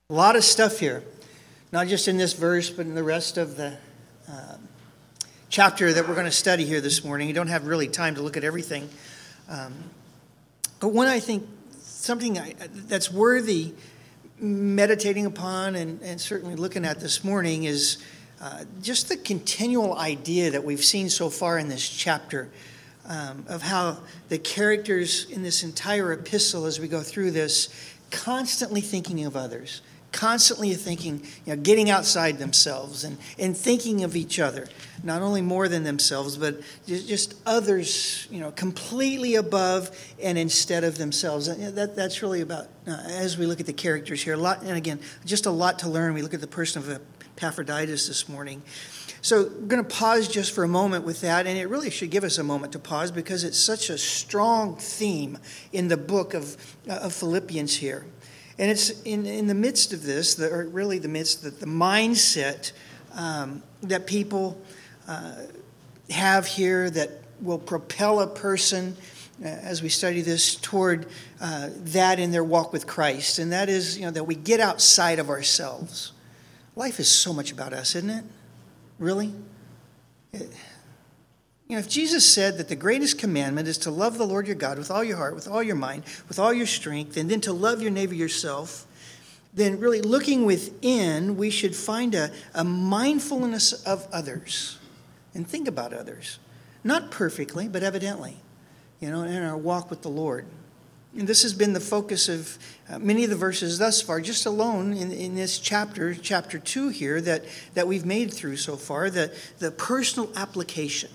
A lot of stuff here, not just in this verse, but in the rest of the chapter that we're going to study here this morning. You don't have really time to look at everything. But one, I think, something that's worthy meditating upon and certainly looking at this morning is just the continual idea that we've seen so far in this chapter of how the characters in this entire epistle, as we go through this, constantly thinking of others, constantly thinking, getting outside themselves and thinking of each other, not only more than themselves, but just others, completely above and instead of themselves. That's really about, as we look at the characters here, a lot, and again, just a lot to learn. We look at the person of Epaphroditus this morning. So we're going to pause just for a moment with that, and it really should give us a moment to pause because it's such a strong theme in the book of Philippians here. And it's in the midst of this, or really the midst of the mindset that people have here that will propel a person, as we study this, toward that in their walk with Christ. And that is, that we get outside of ourselves. Life is so much about us, isn't it? Really? If Jesus said that the greatest commandment is to love the Lord your God with all your heart, with all your mind, with all your strength, and then to love your neighbor yourself, then really looking within, we should find a mindfulness of others and think about others. Not perfectly, but evidently, in our walk with the Lord. And this has been the focus of many of the verses thus far, just alone in this chapter 2 here that we've made through so far, the personal application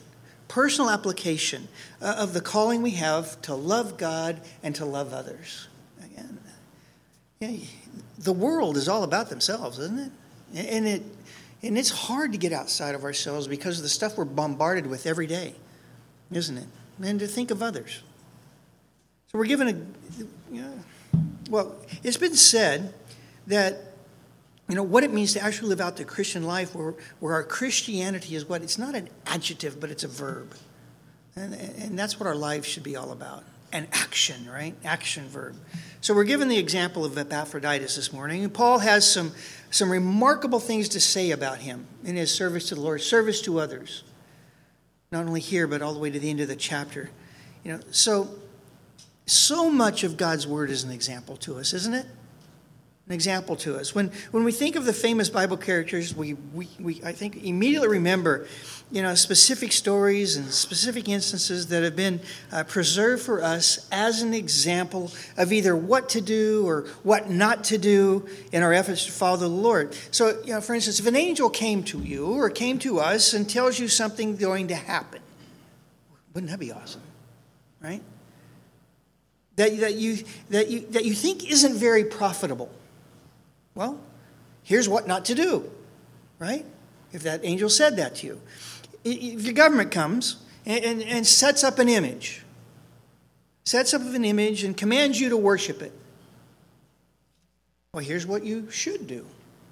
of the calling we have to love God and to love others. Again, the world is all about themselves, isn't it? And it's hard to get outside of ourselves because of the stuff we're bombarded with every day, isn't it? And to think of others. So we're given it's been said that what it means to actually live out the Christian life where our Christianity is it's not an adjective, but it's a verb. And that's what our lives should be all about. An action, right? Action verb. So we're given the example of Epaphroditus this morning. And Paul has some remarkable things to say about him in his service to the Lord, service to others. Not only here, but all the way to the end of the chapter. So much of God's word is an example to us, isn't it? An example to us. When we think of the famous Bible characters, we I think immediately remember, specific stories and specific instances that have been preserved for us as an example of either what to do or what not to do in our efforts to follow the Lord. So, for instance, if an angel came to you or came to us and tells you something going to happen, wouldn't that be awesome, right? That you think isn't very profitable. Well, here's what not to do, right? If that angel said that to you. If your government comes and sets up an image and commands you to worship it, well, here's what you should do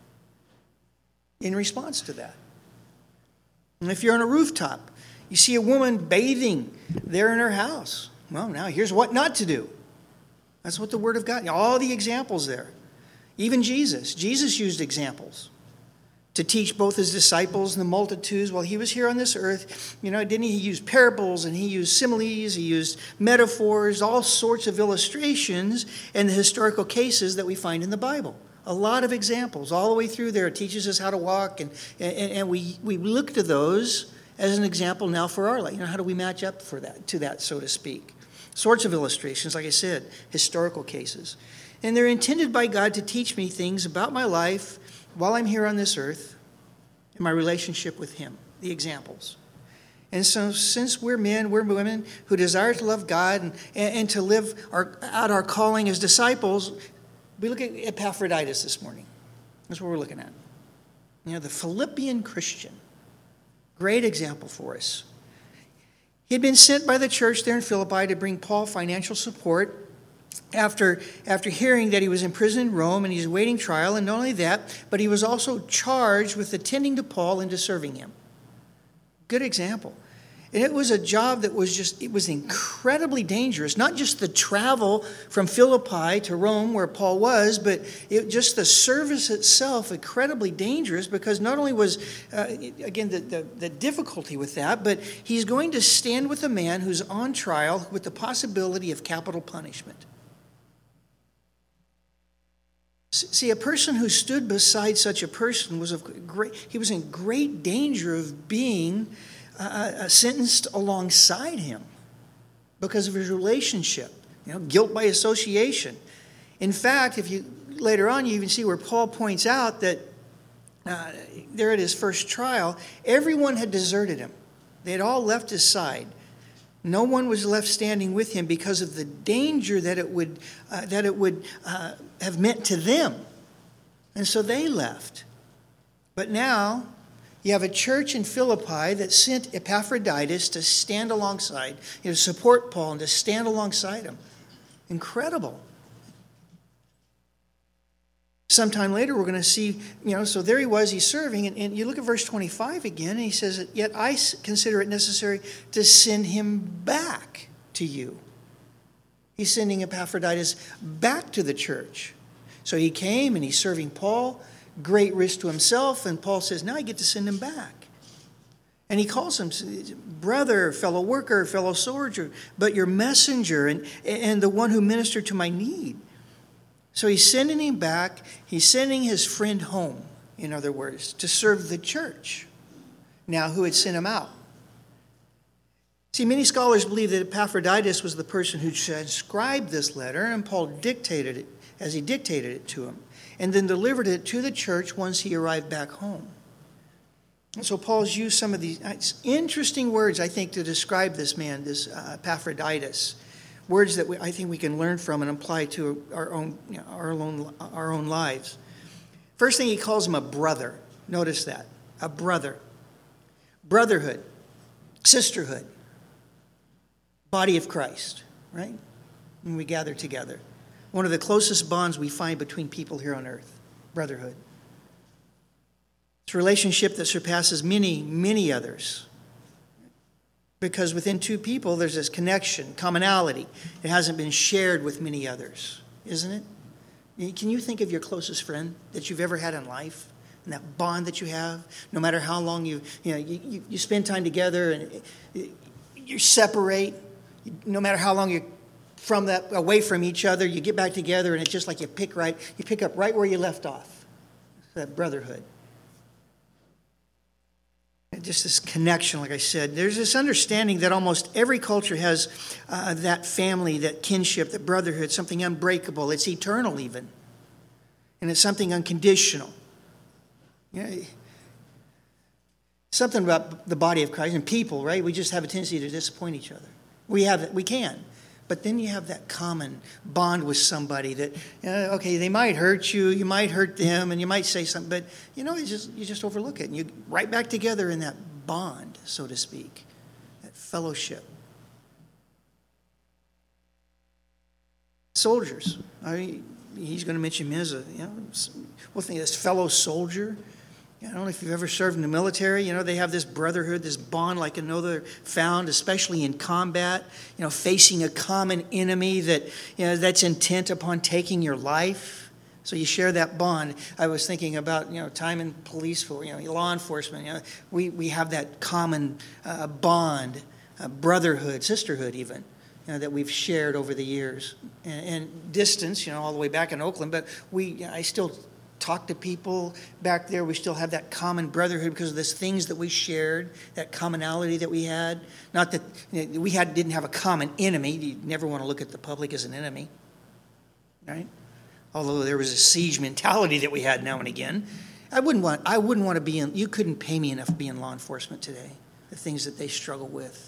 in response to that. And if you're on a rooftop, you see a woman bathing there in her house, well, now here's what not to do. That's what the Word of God, all the examples there. Even Jesus used examples to teach both his disciples and the multitudes while he was here on this earth. Didn't he use parables and he used similes, he used metaphors, all sorts of illustrations and the historical cases that we find in the Bible. A lot of examples all the way through there. It teaches us how to walk and we look to those as an example now for our life. How do we match up to that, so to speak? Sorts of illustrations, like I said, historical cases. And they're intended by God to teach me things about my life while I'm here on this earth and my relationship with him, the examples. And so since we're men, we're women who desire to love God and to live out our calling as disciples, we look at Epaphroditus this morning. That's what we're looking at. The Philippian Christian. Great example for us. He had been sent by the church there in Philippi to bring Paul financial support after hearing that he was in prison in Rome and he's awaiting trial. And not only that, but he was also charged with attending to Paul and to serving him. Good example. And it was a job that it was incredibly dangerous. Not just the travel from Philippi to Rome where Paul was, but just the service itself incredibly dangerous, because not only was, again, the difficulty with that, but he's going to stand with a man who's on trial with the possibility of capital punishment. See, a person who stood beside such a person was in great danger of being sentenced alongside him because of his relationship, guilt by association. In fact, if you later on, you even see where Paul points out that there at his first trial, everyone had deserted him. They had all left his side. No one was left standing with him because of the danger that it would have meant to them. And so they left. But now you have a church in Philippi that sent Epaphroditus to stand alongside, to support Paul and to stand alongside him. Incredible. Sometime later, we're going to see, so there he was, he's serving, and you look at verse 25 again, and he says, "Yet I consider it necessary to send him back to you." He's sending Epaphroditus back to the church. So he came, and he's serving Paul, great risk to himself, and Paul says, now I get to send him back. And he calls him brother, fellow worker, fellow soldier, but your messenger, and the one who ministered to my need. So he's sending him back. He's sending his friend home, in other words, to serve the church, now who had sent him out. See, many scholars believe that Epaphroditus was the person who transcribed this letter, and Paul dictated it as he dictated it to him, and then delivered it to the church once he arrived back home. And so Paul's used some of these interesting words, I think, to describe this man, this Epaphroditus. Words that I think we can learn from and apply to our own lives. First thing, he calls him a brother. Notice that. A brother. Brotherhood. Sisterhood. Body of Christ, right? When we gather together. One of the closest bonds we find between people here on earth. Brotherhood. It's a relationship that surpasses many, many others. Because within two people, there's this connection, commonality. It hasn't been shared with many others, isn't it? Can you think of your closest friend that you've ever had in life, and that bond that you have? No matter how long you spend time together, and you separate. No matter how long you're away from each other, you get back together, and it's just like you pick up right where you left off. That brotherhood. Just this connection, like I said. There's this understanding that almost every culture has that family, that kinship, that brotherhood, something unbreakable. It's eternal even. And it's something unconditional. Something about the body of Christ and people, right? We just have a tendency to disappoint each other. We can. But then you have that common bond with somebody that, okay, they might hurt you, you might hurt them, and you might say something, but you just overlook it, and you right back together in that bond, so to speak, that fellowship. Soldiers, he's going to mention him as this fellow soldier. I don't know if you've ever served in the military. They have this brotherhood, this bond like another found, especially in combat, facing a common enemy that's intent upon taking your life. So you share that bond. I was thinking about, time in police force, law enforcement. We have that common bond, brotherhood, sisterhood even, that we've shared over the years. And distance, all the way back in Oakland, but I still talk to people back there. We still have that common brotherhood because of these things that we shared, that commonality that we had. Not that we didn't have a common enemy. You never want to look at the public as an enemy, right? Although there was a siege mentality that we had now and again. I wouldn't want to be in. You couldn't pay me enough to be in law enforcement today. The things that they struggle with.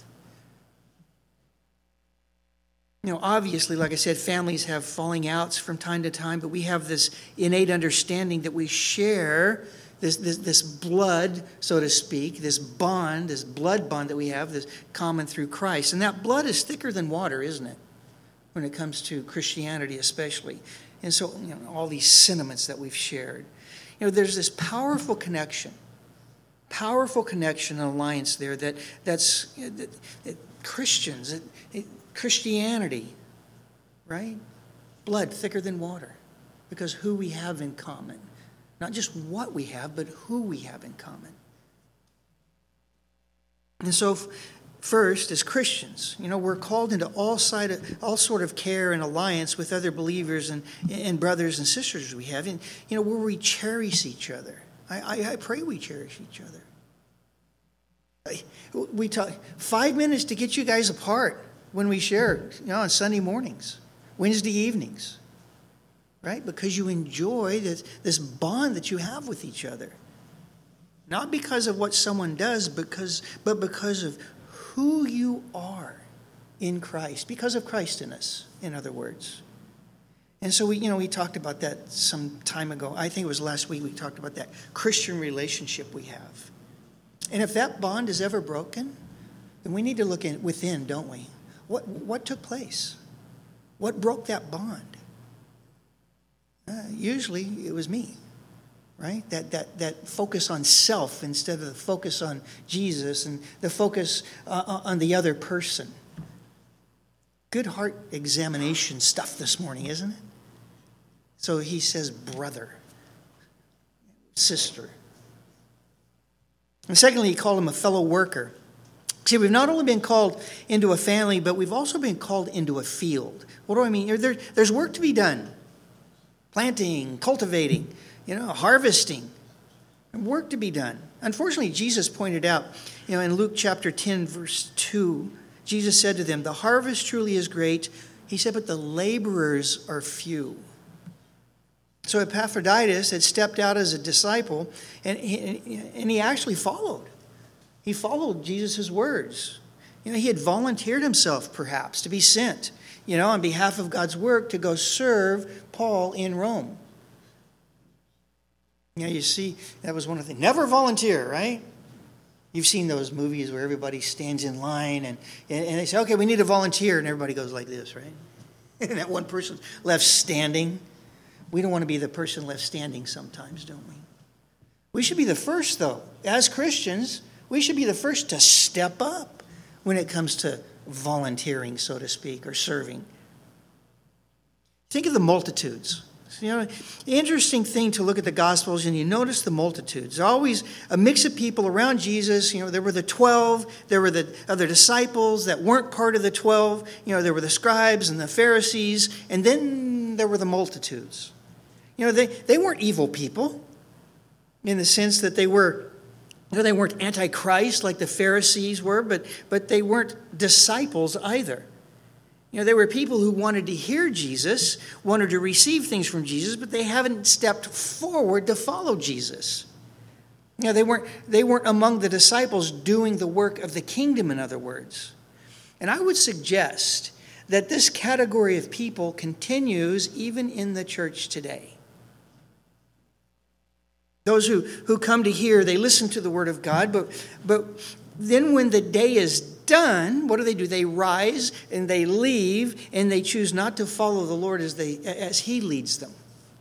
Obviously, like I said, families have falling outs from time to time, but we have this innate understanding that we share this blood, so to speak, this bond, this blood bond that we have, this common through Christ. And that blood is thicker than water, isn't it? When it comes to Christianity especially. And so, all these sentiments that we've shared. There's this powerful connection powerful connection and alliance there that's Christians, Christianity, right? Blood thicker than water, because who we have in common. Not just what we have, but who we have in common. And so first, as Christians, we're called into all sort of care and alliance with other believers and brothers and sisters we have, and where we cherish each other. I pray we cherish each other. We talk 5 minutes to get you guys apart when we share, on Sunday mornings, Wednesday evenings, right? Because you enjoy this bond that you have with each other. Not because of what someone does, but because of who you are in Christ, because of Christ in us, in other words. And so we talked about that some time ago. I think it was last week we talked about that Christian relationship we have. And if that bond is ever broken, then we need to look within, don't we? What took place? What broke that bond? Usually it was me, right? That focus on self instead of the focus on Jesus and the focus on the other person. Good heart examination stuff this morning, isn't it? So he says brother, sister. And secondly, he called him a fellow worker. See, we've not only been called into a family, but we've also been called into a field. What do I mean? There's work to be done. Planting, cultivating, harvesting. And work to be done. Unfortunately, Jesus pointed out, in Luke chapter 10, verse 2, Jesus said to them, the harvest truly is great. He said, but the laborers are few. So Epaphroditus had stepped out as a disciple, and he actually followed. He followed Jesus' words. He had volunteered himself, perhaps, to be sent, on behalf of God's work to go serve Paul in Rome. You see, that was one of the things. Never volunteer, right? You've seen those movies where everybody stands in line and they say, okay, we need a volunteer, and everybody goes like this, right? And that one person left standing. We don't want to be the person left standing sometimes, don't we? We should be the first, though. As Christians, we should be the first to step up when it comes to volunteering, so to speak, or serving. Think of the multitudes. The interesting thing to look at the Gospels, and you notice the multitudes. There's always a mix of people around Jesus. There were the 12. There were the other disciples that weren't part of the 12. There were the scribes and the Pharisees. And then there were the multitudes. They weren't evil people in the sense that they were, they weren't antichrist like the Pharisees were, but they weren't disciples either. There were people who wanted to hear Jesus, wanted to receive things from Jesus, but they haven't stepped forward to follow Jesus. They weren't among the disciples doing the work of the kingdom, in other words. And I would suggest that this category of people continues even in the church today. Those who come to hear, they listen to the word of God, but then when the day is done, what do? They rise and they leave, and they choose not to follow the Lord as he leads them.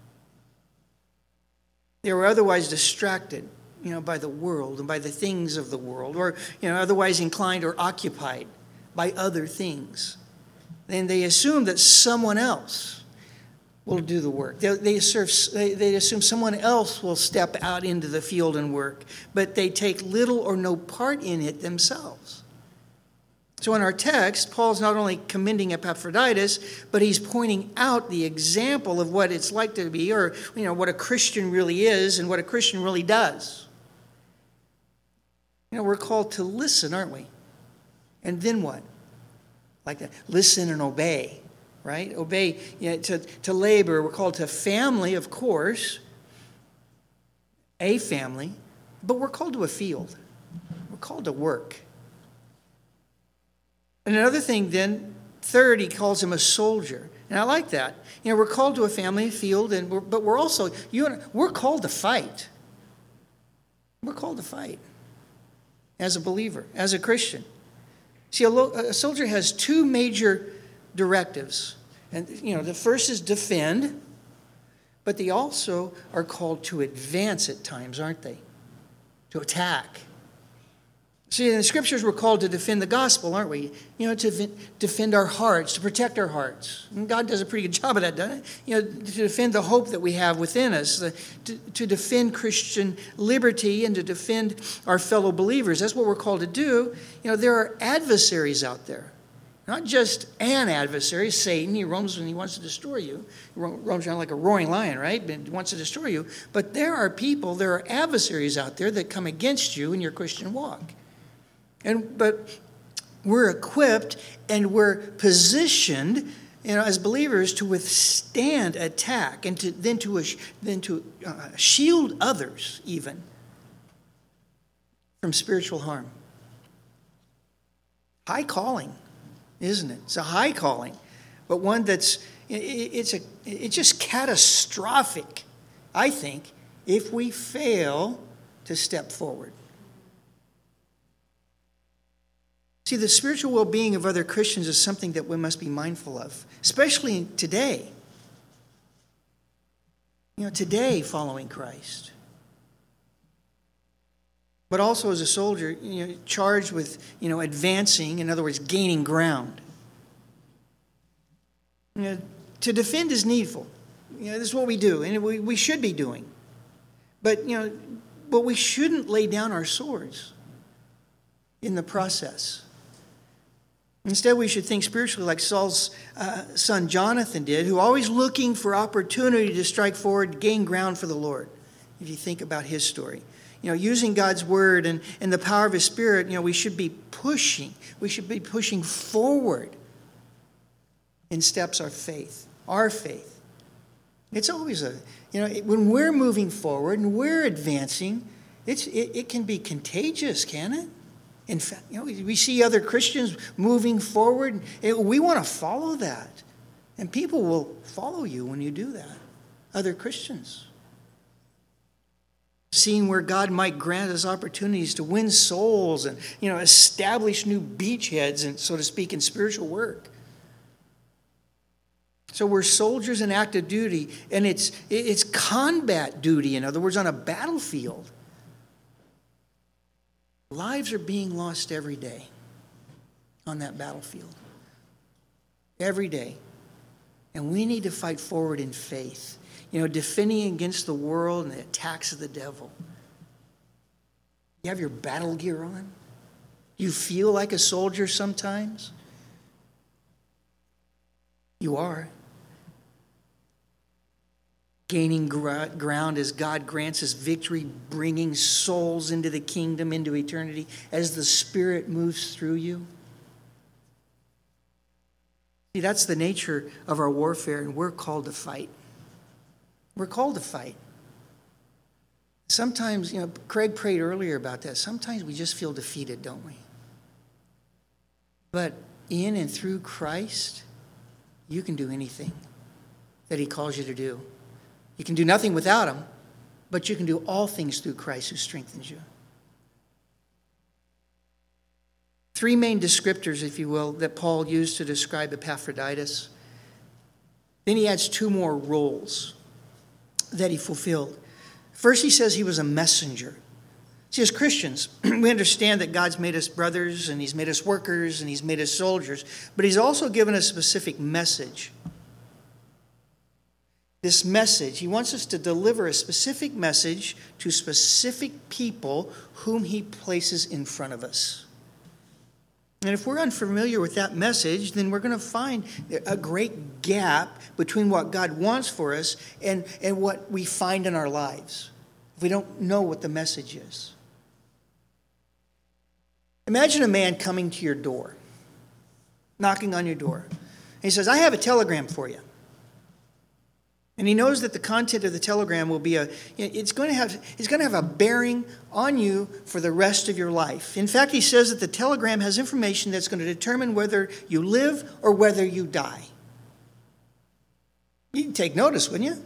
They were otherwise distracted, by the world and by the things of the world, or otherwise inclined or occupied by other things. And they assume that someone else will do the work. They assume someone else will step out into the field and work, but they take little or no part in it themselves. So in our text, Paul's not only commending Epaphroditus, but he's pointing out the example of what it's like to be, or what a Christian really is and what a Christian really does. We're called to listen, aren't we? And then what? Like that, listen and obey. Right? Obey, to labor. We're called to family, of course. A family. But we're called to a field. We're called to work. And another thing then, third, he calls him a soldier. And I like that. We're called to a family, a field, but we're also, we're called to fight. We're called to fight. As a believer, as a Christian. See, a soldier has two major directives. And, the first is defend, but they also are called to advance at times, aren't they? to attack. See, in the scriptures, we're called to defend the gospel, aren't we? To defend our hearts, to protect our hearts. And God does a pretty good job of that, doesn't he? To defend the hope that we have within us, to defend Christian liberty and to defend our fellow believers. That's what we're called to do. There are adversaries out there. Not just an adversary, Satan. He roams when he wants to destroy you. He roams around like a roaring lion, right? He wants to destroy you. But there are adversaries out there that come against you in your Christian walk. But we're equipped and we're positioned, as believers to withstand attack and to shield others even from spiritual harm. High calling, isn't it? It's a high calling, but one that's it's just catastrophic, I think, if we fail to step forward. See, the spiritual well-being of other Christians is something that we must be mindful of, especially today. Today following Christ. But also as a soldier, charged with, advancing, in other words, gaining ground. To defend is needful. This is what we do, and we should be doing. But we shouldn't lay down our swords in the process. Instead, we should think spiritually like Saul's son Jonathan did, who always looking for opportunity to strike forward, gain ground for the Lord. If you think about his story. Using God's word and the power of his Spirit, we should be pushing. We should be pushing forward in steps of faith, our faith. It's always when we're moving forward and we're advancing, it can be contagious, can it? In fact, we see other Christians moving forward. We want to follow that. And people will follow you when you do that. Other Christians. Seeing where God might grant us opportunities to win souls and, establish new beachheads, and so to speak, in spiritual work. So we're soldiers in active duty, and it's combat duty, in other words, on a battlefield. Lives are being lost every day on that battlefield. Every day. And we need to fight forward in faith. Defending against the world and the attacks of the devil. You have your battle gear on? You feel like a soldier sometimes? You are. Gaining ground as God grants us victory, bringing souls into the kingdom, into eternity, as the Spirit moves through you. See, that's the nature of our warfare, and we're called to fight. We're called to fight. Sometimes, Craig prayed earlier about that. Sometimes we just feel defeated, don't we? But in and through Christ, you can do anything that he calls you to do. You can do nothing without him, but you can do all things through Christ who strengthens you. Three main descriptors, if you will, that Paul used to describe Epaphroditus. Then he adds two more roles that he fulfilled. First, he says he was a messenger. See, as Christians, we understand that God's made us brothers, and he's made us workers, and he's made us soldiers, but he's also given us a specific message. This message, he wants us to deliver a specific message to specific people whom he places in front of us. And if we're unfamiliar with that message, then we're going to find a great gap between what God wants for us and what we find in our lives, if we don't know what the message is. Imagine a man coming to your door, knocking on your door. And he says, I have a telegram for you. And he knows that the content of the telegram will be it's going to have a bearing on you for the rest of your life. In fact, he says that the telegram has information that's going to determine whether you live or whether you die. You'd take notice, wouldn't you?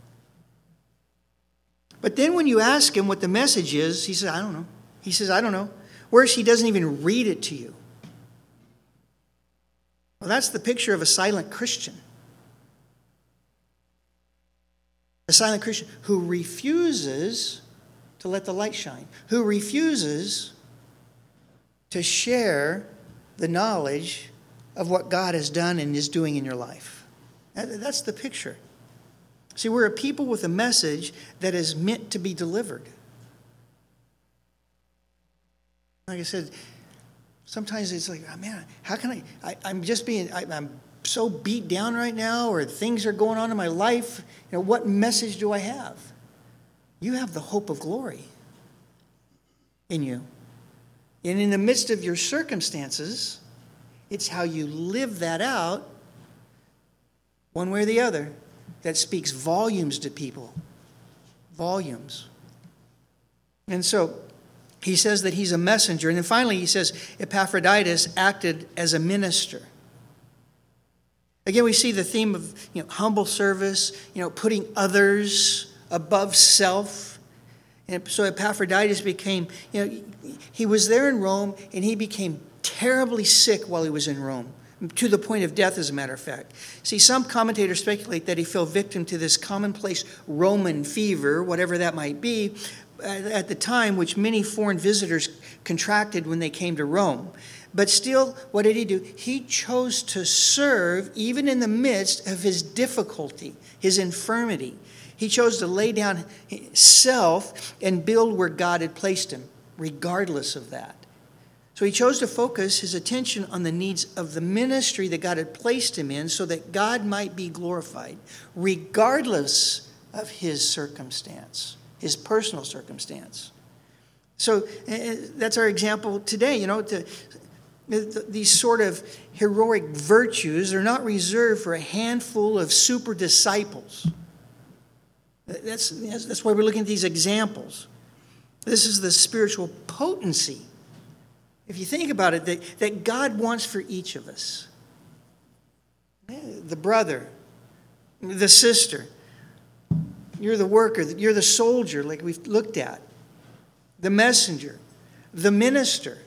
But then when you ask him what the message is, he says, I don't know. He says, I don't know. Worse, he doesn't even read it to you. Well, that's the picture of a silent Christian. A silent Christian who refuses to let the light shine, who refuses to share the knowledge of what God has done and is doing in your life. That's the picture. See, we're a people with a message that is meant to be delivered. Like I said, sometimes it's like, oh, man, how can I'm so beat down right now, or things are going on in my life. What message do I have? You have the hope of glory in you. And in the midst of your circumstances, it's how you live that out, one way or the other, that speaks volumes to people. Volumes. And so he says that he's a messenger. And then finally he says Epaphroditus acted as a minister. Again, we see the theme of humble service, putting others above self. And so Epaphroditus became, he was there in Rome, and he became terribly sick while he was in Rome, to the point of death, as a matter of fact. See, some commentators speculate that he fell victim to this commonplace Roman fever, whatever that might be, at the time, which many foreign visitors contracted when they came to Rome. But still, what did he do? He chose to serve even in the midst of his difficulty, his infirmity. He chose to lay down self and build where God had placed him, regardless of that. So he chose to focus his attention on the needs of the ministry that God had placed him in, so that God might be glorified, regardless of his circumstance, his personal circumstance. So that's our example today. These sort of heroic virtues are not reserved for a handful of super disciples. That's why we're looking at these examples. This is the spiritual potency, if you think about it, that God wants for each of us. The brother, the sister, you're the worker, you're the soldier, like we've looked at, the messenger, the minister,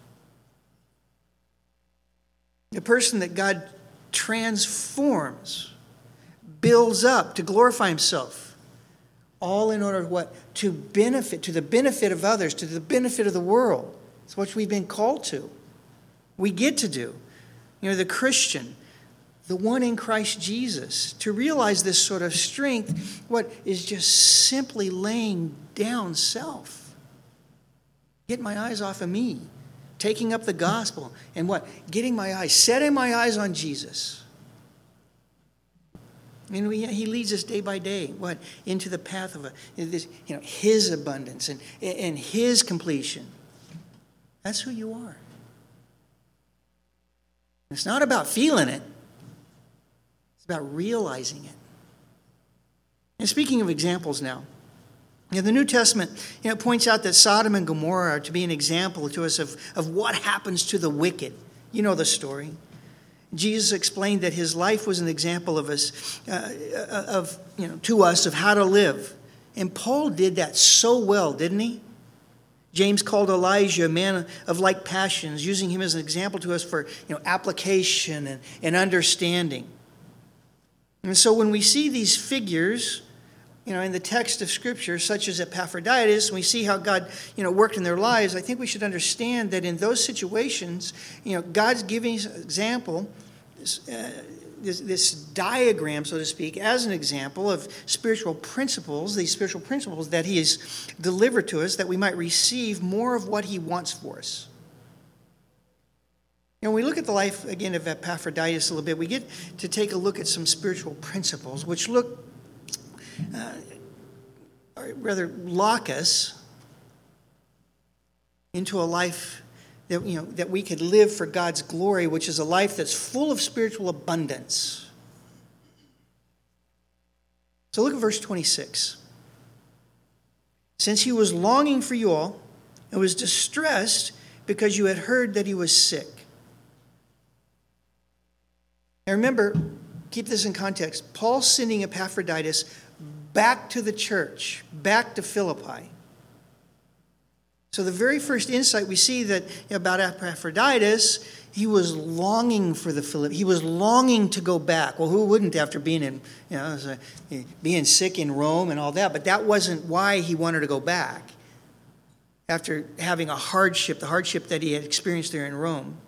the person that God transforms, builds up to glorify himself, all in order what? To the benefit of others, to the benefit of the world. It's what we've been called to. We get to do. The Christian, the one in Christ Jesus, to realize this sort of strength, what is just simply laying down self. Get my eyes off of me. Taking up the gospel and what? Setting my eyes on Jesus. And he leads us day by day, into the path of his abundance and his completion. That's who you are. It's not about feeling it. It's about realizing it. And speaking of examples now, the New Testament points out that Sodom and Gomorrah are to be an example to us of what happens to the wicked. You know the story. Jesus explained that his life was an example of us, to us of how to live. And Paul did that so well, didn't he? James called Elijah a man of like passions, using him as an example to us for application and understanding. And so when we see these figures, in the text of Scripture, such as Epaphroditus, and we see how God, worked in their lives, I think we should understand that in those situations, God's giving us an example, this diagram, so to speak, as an example of spiritual principles, these spiritual principles that he has delivered to us, that we might receive more of what he wants for us. When we look at the life, again, of Epaphroditus a little bit, we get to take a look at some spiritual principles, which look, or rather lock us into a life that we could live for God's glory, which is a life that's full of spiritual abundance. So look at verse 26. Since he was longing for you all and was distressed because you had heard that he was sick. Now remember, keep this in context. Paul's sending Epaphroditus back to the church, back to Philippi. So the very first insight we see that about Epaphroditus, he was longing for the Philippians. He was longing to go back. Well, who wouldn't after being being sick in Rome and all that? But that wasn't why he wanted to go back. after having a hardship, the hardship that he had experienced there in Rome.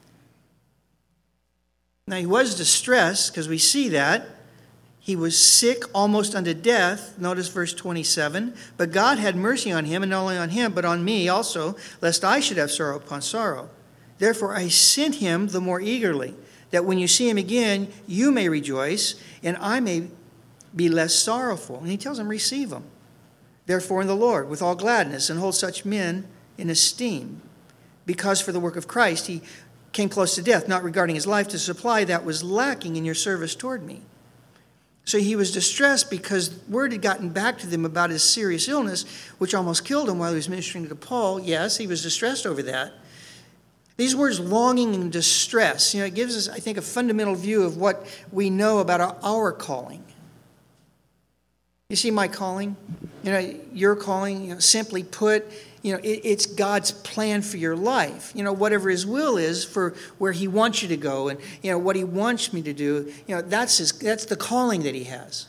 Now, he was distressed, because we see that. He was sick almost unto death. Notice verse 27. But God had mercy on him, and not only on him, but on me also, lest I should have sorrow upon sorrow. Therefore I sent him the more eagerly, that when you see him again, you may rejoice, and I may be less sorrowful. And he tells him, receive him. Therefore in the Lord, with all gladness, and hold such men in esteem. Because for the work of Christ he came close to death, not regarding his life, to supply that was lacking in your service toward me. So he was distressed because word had gotten back to them about his serious illness, which almost killed him while he was ministering to Paul. Yes, he was distressed over that. These words, longing and distress, it gives us, I think, a fundamental view of what we know about our calling. You see my calling? Your calling, simply put, it's God's plan for your life. Whatever his will is for where he wants you to go, and, what he wants me to do, that's the calling that he has.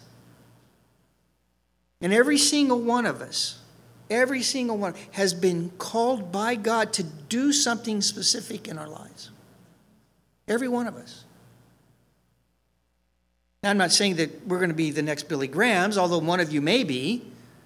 And every single one of us, has been called by God to do something specific in our lives. Every one of us. Now, I'm not saying that we're going to be the next Billy Grahams, although one of you may be.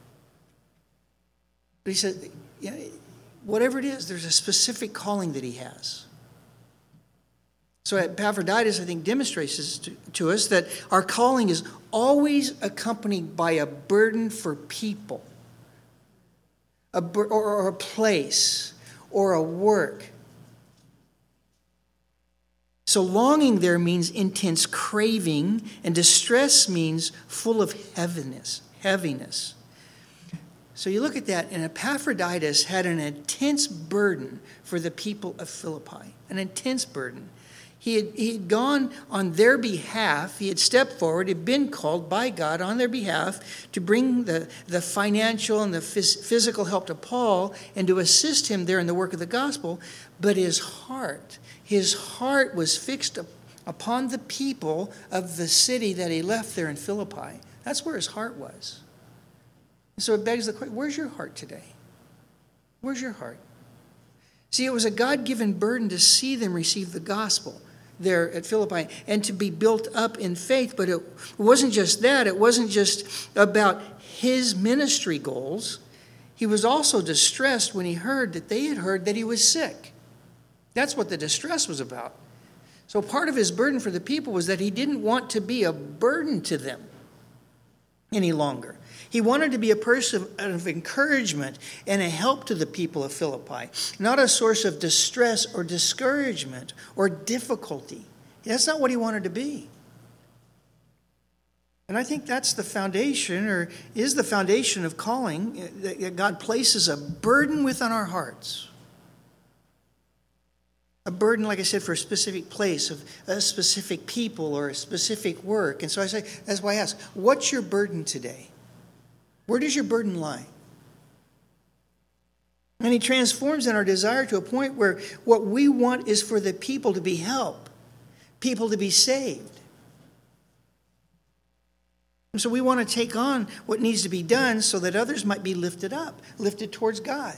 But he said, whatever it is, there's a specific calling that he has. So Epaphroditus, I think, demonstrates to us that our calling is always accompanied by a burden for people, or a place, or a work. So longing there means intense craving, and distress means full of heaviness. So you look at that, and Epaphroditus had an intense burden for the people of Philippi, an intense burden. He had gone on their behalf. He had stepped forward, had been called by God on their behalf to bring the financial and the physical help to Paul and to assist him there in the work of the gospel. But his heart was fixed upon the people of the city that he left there in Philippi. That's where his heart was. So it begs the question, where's your heart today? Where's your heart? See, it was a God-given burden to see them receive the gospel there at Philippi and to be built up in faith. But it wasn't just that. It wasn't just about his ministry goals. He was also distressed when he heard that they had heard that he was sick. That's what the distress was about. So part of his burden for the people was that he didn't want to be a burden to them any longer. He wanted to be a person of encouragement and a help to the people of Philippi, not a source of distress or discouragement or difficulty. That's not what he wanted to be. And I think that's the foundation, or is the foundation of calling, that God places a burden within our hearts. A burden, like I said, for a specific place, of a specific people, or a specific work. And so I say, that's why I ask, what's your burden today? Where does your burden lie? And he transforms in our desire to a point where what we want is for the people to be helped, people to be saved. And so we want to take on what needs to be done so that others might be lifted up, lifted towards God.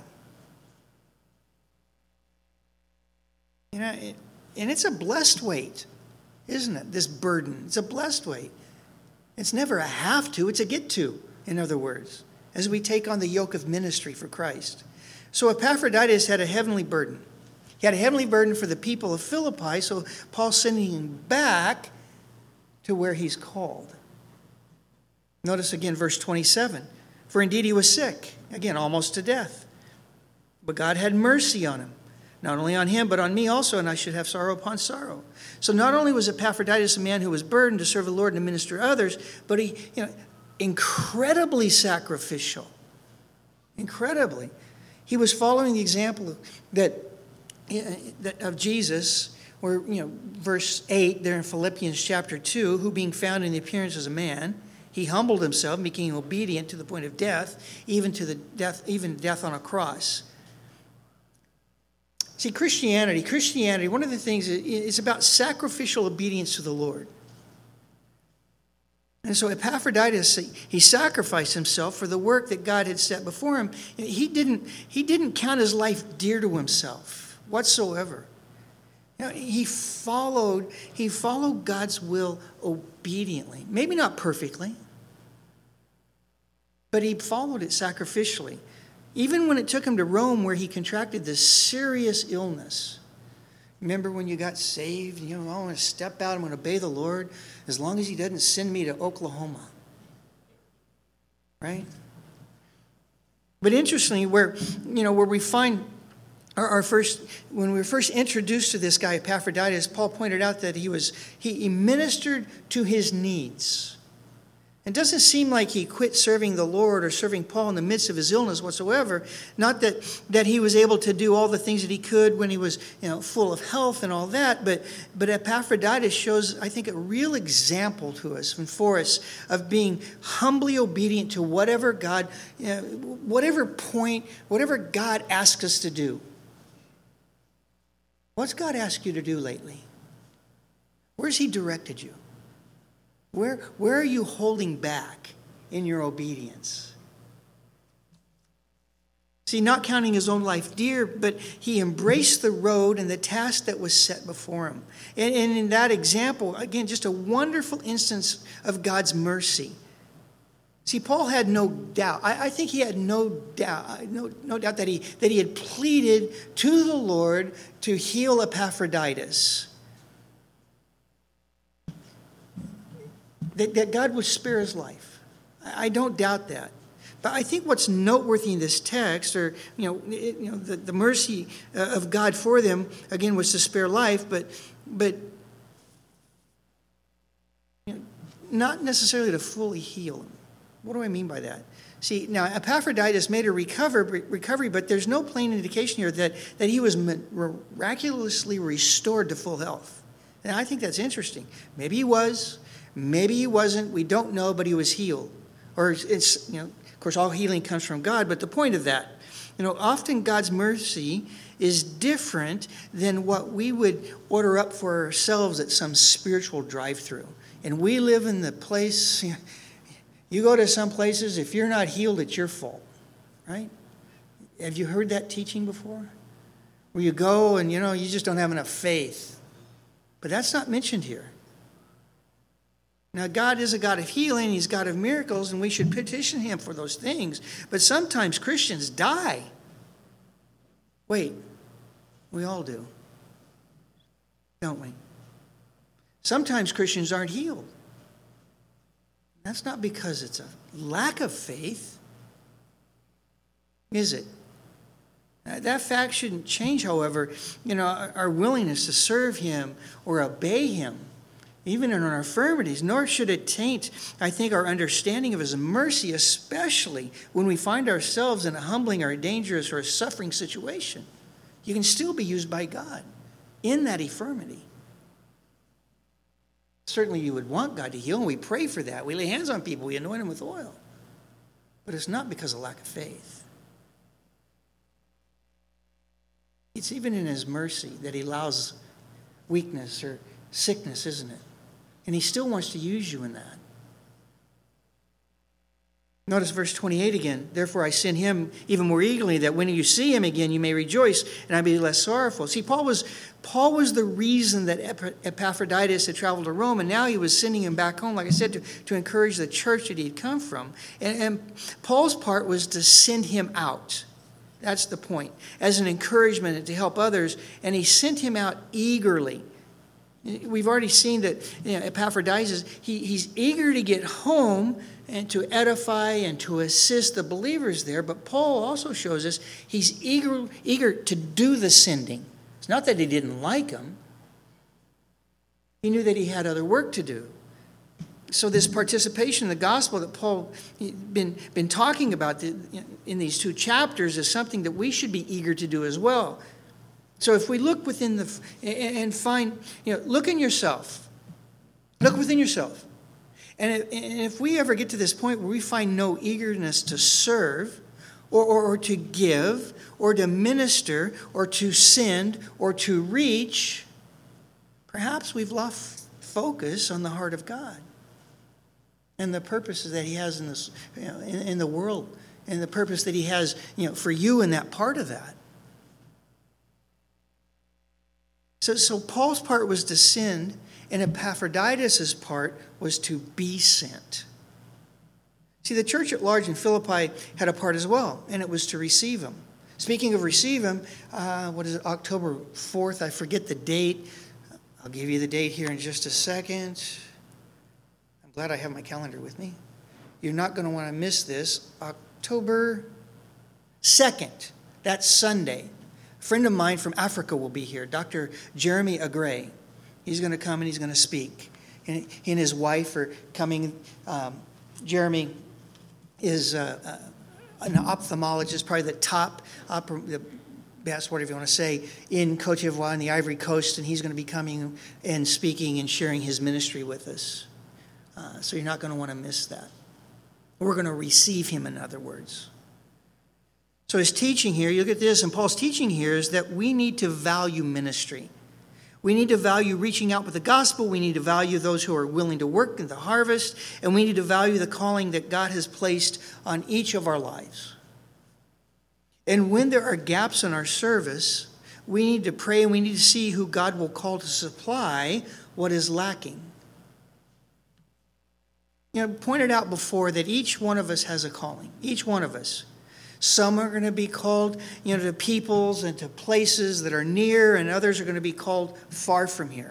And it's a blessed weight, isn't it? This burden. It's a blessed weight. It's never a have to, it's a get to, in other words, as we take on the yoke of ministry for Christ. So Epaphroditus had a heavenly burden. He had a heavenly burden for the people of Philippi, so Paul's sending him back to where he's called. Notice again verse 27. For indeed he was sick, again almost to death. But God had mercy on him. Not only on him, but on me also, and I should have sorrow upon sorrow. So not only was Epaphroditus a man who was burdened to serve the Lord and to minister to others, but he, incredibly sacrificial. Incredibly. He was following the example of Jesus, where, verse 8 there in Philippians chapter 2, who being found in the appearance as a man, he humbled himself, becoming obedient to the point of death, even death on a cross. See, Christianity, one of the things is about sacrificial obedience to the Lord. And so Epaphroditus, he sacrificed himself for the work that God had set before him. He didn't count his life dear to himself whatsoever. He followed God's will obediently. Maybe not perfectly, but he followed it sacrificially. Even when it took him to Rome, where he contracted this serious illness. Remember when you got saved? I want to step out. I'm going to obey the Lord as long as he doesn't send me to Oklahoma. Right? But interestingly, where we find when we were first introduced to this guy, Epaphroditus, Paul pointed out that he ministered to his needs. It doesn't seem like he quit serving the Lord or serving Paul in the midst of his illness whatsoever. Not that he was able to do all the things that he could when he was full of health and all that, but Epaphroditus shows, I think, a real example to us and for us of being humbly obedient to whatever God asks us to do. What's God asked you to do lately? Where's he directed you? Where are you holding back in your obedience? See, not counting his own life dear, but he embraced the road and the task that was set before him. And in that example, again, just a wonderful instance of God's mercy. See, Paul had no doubt. I think he had no doubt that he had pleaded to the Lord to heal Epaphroditus. That God would spare his life. I don't doubt that. But I think what's noteworthy in this text, or the mercy of God for them, again, was to spare life, but not necessarily to fully heal him. What do I mean by that? See, now Epaphroditus made a recovery, but there's no plain indication here that he was miraculously restored to full health. And I think that's interesting. Maybe he was. Maybe he wasn't. We don't know, but he was healed. Or it's, of course, all healing comes from God. But the point of that, often God's mercy is different than what we would order up for ourselves at some spiritual drive-through. And we live in the place, you go to some places, if you're not healed, it's your fault. Right? Have you heard that teaching before? Where you go and, you just don't have enough faith. But that's not mentioned here. Now, God is a God of healing. He's a God of miracles, and we should petition him for those things. But sometimes Christians die. Wait, we all do, don't we? Sometimes Christians aren't healed. That's not because it's a lack of faith, is it? That fact shouldn't change, however, our willingness to serve him or obey him, even in our infirmities, nor should it taint, I think, our understanding of his mercy, especially when we find ourselves in a humbling or a dangerous or a suffering situation. You can still be used by God in that infirmity. Certainly you would want God to heal, and we pray for that. We lay hands on people, we anoint them with oil. But it's not because of lack of faith. It's even in his mercy that he allows weakness or sickness, isn't it? And he still wants to use you in that. Notice verse 28 again. Therefore I send him even more eagerly, that when you see him again you may rejoice, and I be less sorrowful. See, Paul was the reason that Epaphroditus had traveled to Rome, and now he was sending him back home, like I said, to encourage the church that he had come from. And Paul's part was to send him out. That's the point. As an encouragement and to help others. And he sent him out eagerly. We've already seen that Epaphroditus, he's eager to get home and to edify and to assist the believers there. But Paul also shows us he's eager to do the sending. It's not that he didn't like them. He knew that he had other work to do. So this participation in the gospel that Paul been talking about in these two chapters is something that we should be eager to do as well. So if we look within and find, look in yourself. Look within yourself. And if we ever get to this point where we find no eagerness to serve or to give or to minister or to send or to reach, perhaps we've lost focus on the heart of God. and the purposes that he has in this, in the world, and the purpose that he has, for you in that part of that. So Paul's part was to send, and Epaphroditus' part was to be sent. See, the church at large in Philippi had a part as well, and it was to receive him. Speaking of receive him, October 4th? I forget the date. I'll give you the date here in just a second. I'm glad I have my calendar with me. You're not going to want to miss this. October 2nd, that's Sunday. A friend of mine from Africa will be here, Dr. Jeremy Agray. He's going to come and he's going to speak. And he and his wife are coming. Jeremy is an ophthalmologist, probably the top, the best, whatever you want to say, in Côte d'Ivoire in the Ivory Coast, and he's going to be coming and speaking and sharing his ministry with us. So you're not going to want to miss that. We're going to receive him, in other words. So his teaching here, you look at this, and Paul's teaching here is that we need to value ministry. We need to value reaching out with the gospel. We need to value those who are willing to work in the harvest. And we need to value the calling that God has placed on each of our lives. And when there are gaps in our service, we need to pray and we need to see who God will call to supply what is lacking. Pointed out before that each one of us has a calling. Each one of us. Some are going to be called, to peoples and to places that are near, and others are going to be called far from here.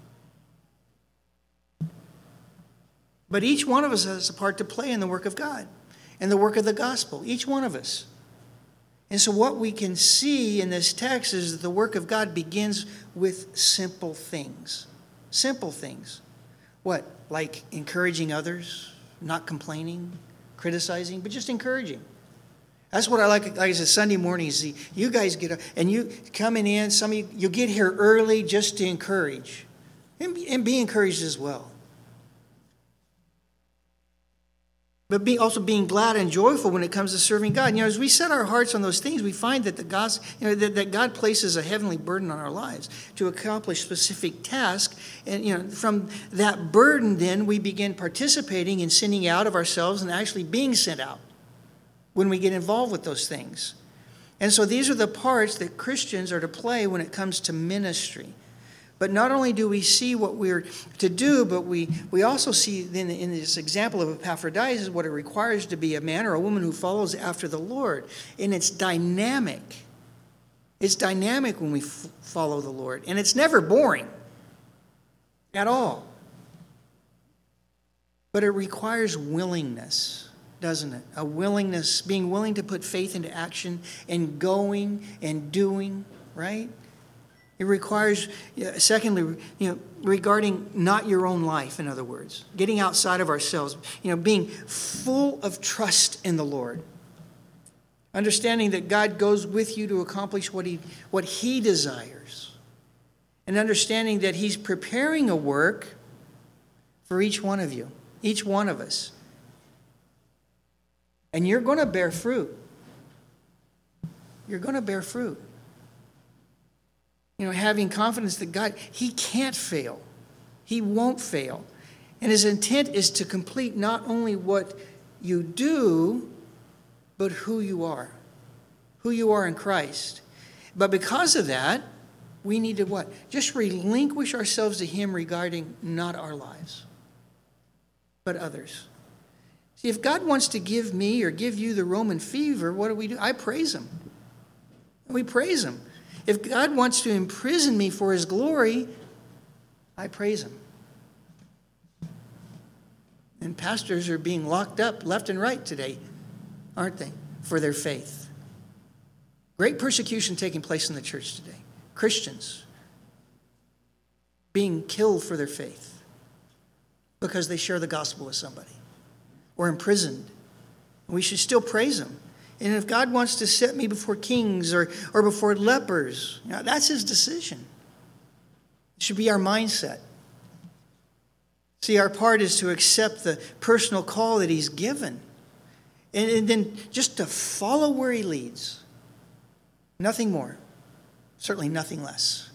But each one of us has a part to play in the work of God and the work of the gospel. Each one of us. And so what we can see in this text is that the work of God begins with simple things. Simple things. What? Like encouraging others, not complaining, criticizing, but just encouraging. That's what I like I said, Sunday mornings. You guys get up, and you coming in, some of you get here early just to encourage. And be encouraged as well. But also being glad and joyful when it comes to serving God. As we set our hearts on those things, we find that the gospel, that God places a heavenly burden on our lives to accomplish specific tasks. And from that burden, then we begin participating in sending out of ourselves and actually being sent out when we get involved with those things. And so these are the parts that Christians are to play when it comes to ministry. But not only do we see what we're to do, but we also see then in this example of Epaphroditus what it requires to be a man or a woman who follows after the Lord. And it's dynamic. It's dynamic when we follow the Lord. And it's never boring at all. But it requires willingness, doesn't it? A willingness, being willing to put faith into action and going and doing, right? It requires, secondly, regarding not your own life, in other words, getting outside of ourselves, being full of trust in the Lord. Understanding that God goes with you to accomplish what He desires. And understanding that He's preparing a work for each one of you, each one of us. And you're going to bear fruit. You're going to bear fruit. Having confidence that God, He can't fail. He won't fail. And His intent is to complete not only what you do, but who you are. Who you are in Christ. But because of that, we need to what? Just relinquish ourselves to Him regarding not our lives, but others. See, if God wants to give me or give you the Roman fever, what do? I praise Him. We praise Him. If God wants to imprison me for His glory, I praise Him. And pastors are being locked up left and right today, aren't they, for their faith? Great persecution taking place in the church today. Christians being killed for their faith because they share the gospel with somebody or imprisoned. We should still praise Him. And if God wants to set me before kings or before lepers, that's His decision. It should be our mindset. See, our part is to accept the personal call that He's given. And then just to follow where He leads. Nothing more. Certainly nothing less.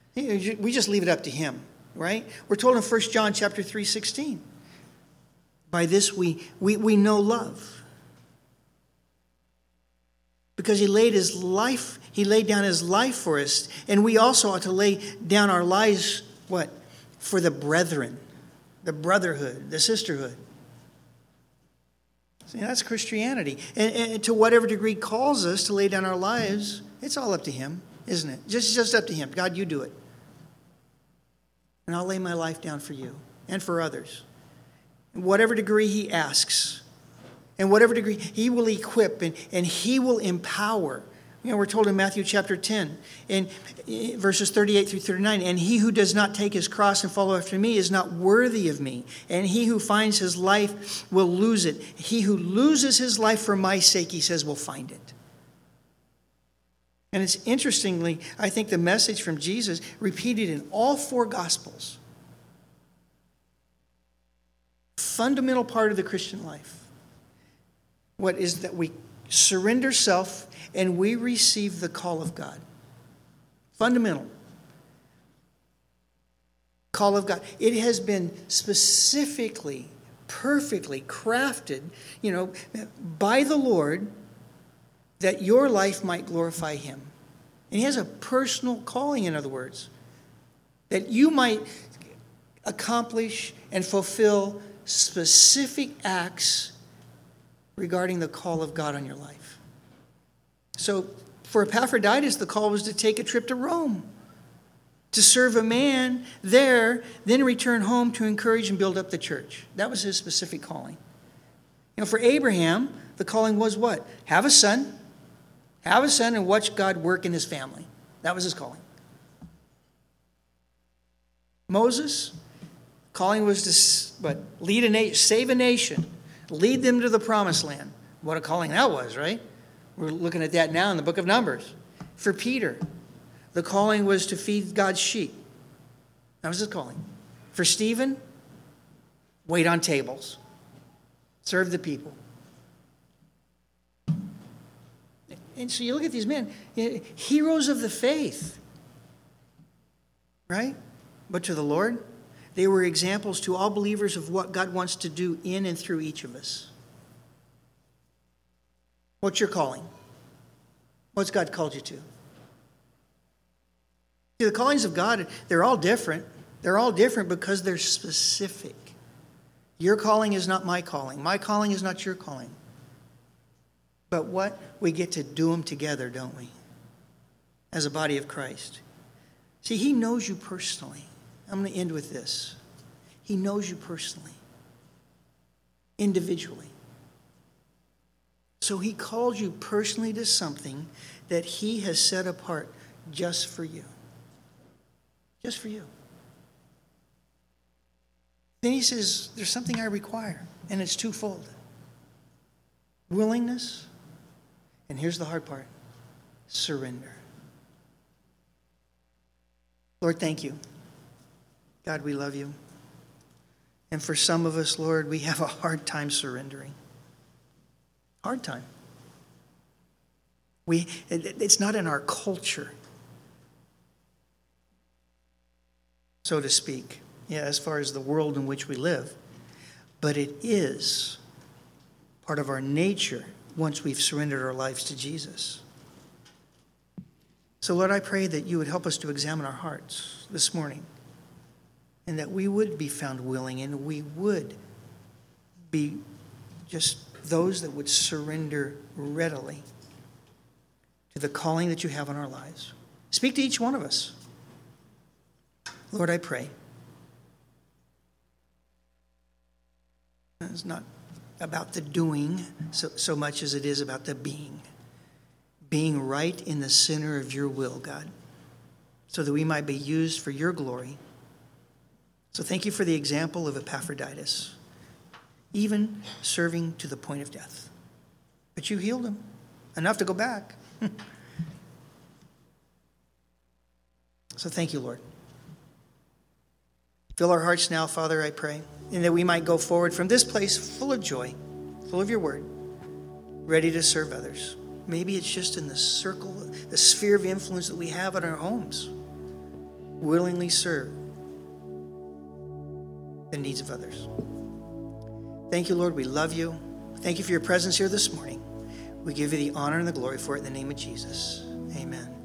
We just leave it up to Him, right? We're told in 1 John chapter 3:16. By this we know love. Because he laid down his life for us. And we also ought to lay down our lives, what? For the brethren, the brotherhood, the sisterhood. See, that's Christianity. And to whatever degree calls us to lay down our lives, it's all up to him, isn't it? Just up to him. God, you do it. And I'll lay my life down for you and for others. In whatever degree he asks, in whatever degree he will equip and he will empower. You know, we're told in Matthew chapter 10, in verses 38 through 39, and he who does not take his cross and follow after me is not worthy of me. And he who finds his life will lose it. He who loses his life for my sake, he says, will find it. And it's interestingly, I think the message from Jesus repeated in all four Gospels. Fundamental part of the Christian life. What is that we surrender self and we receive the call of God. Fundamental. Call of God. It has been specifically, perfectly crafted, by the Lord that your life might glorify him. And he has a personal calling, in other words, that you might accomplish and fulfill specific acts regarding the call of God on your life. So for Epaphroditus, the call was to take a trip to Rome, to serve a man there, then return home to encourage and build up the church. That was his specific calling. For Abraham, the calling was what? Have a son and watch God work in his family. That was his calling. Moses, calling was to lead a nation, save a nation, lead them to the promised land. What a calling that was, right? We're looking at that now in the book of Numbers. For Peter, the calling was to feed God's sheep. That was his calling. For Stephen, wait on tables. Serve the people. And so you look at these men, heroes of the faith, right? But to the Lord, they were examples to all believers of what God wants to do in and through each of us. What's your calling? What's God called you to? See, the callings of God, they're all different. They're all different because they're specific. Your calling is not my calling. My calling is not your calling. But what? We get to do them together, don't we? As a body of Christ. See, he knows you personally. I'm going to end with this. He knows you personally. Individually. So he called you personally to something that he has set apart just for you. Just for you. Then he says, there's something I require, and it's twofold. Willingness, and here's the hard part, surrender. Lord, thank you. God, we love you. And for some of us, Lord, we have a hard time surrendering. Hard time. It's not in our culture, so to speak, as far as the world in which we live. But it is part of our nature once we've surrendered our lives to Jesus. So, Lord, I pray that you would help us to examine our hearts this morning, and that we would be found willing, and we would be just those that would surrender readily to the calling that you have on our lives. Speak to each one of us. Lord, I pray. It's not about the doing so much as it is about the being. Being right in the center of your will, God, so that we might be used for your glory. So thank you for the example of Epaphroditus, even serving to the point of death. But you healed him enough to go back. So thank you, Lord. Fill our hearts now, Father, I pray, and that we might go forward from this place full of joy, full of your word, ready to serve others. Maybe it's just in the circle, the sphere of influence that we have in our homes. Willingly serve the needs of others. Thank you, Lord. We love you. Thank you for your presence here this morning. We give you the honor and the glory for it in the name of Jesus. Amen.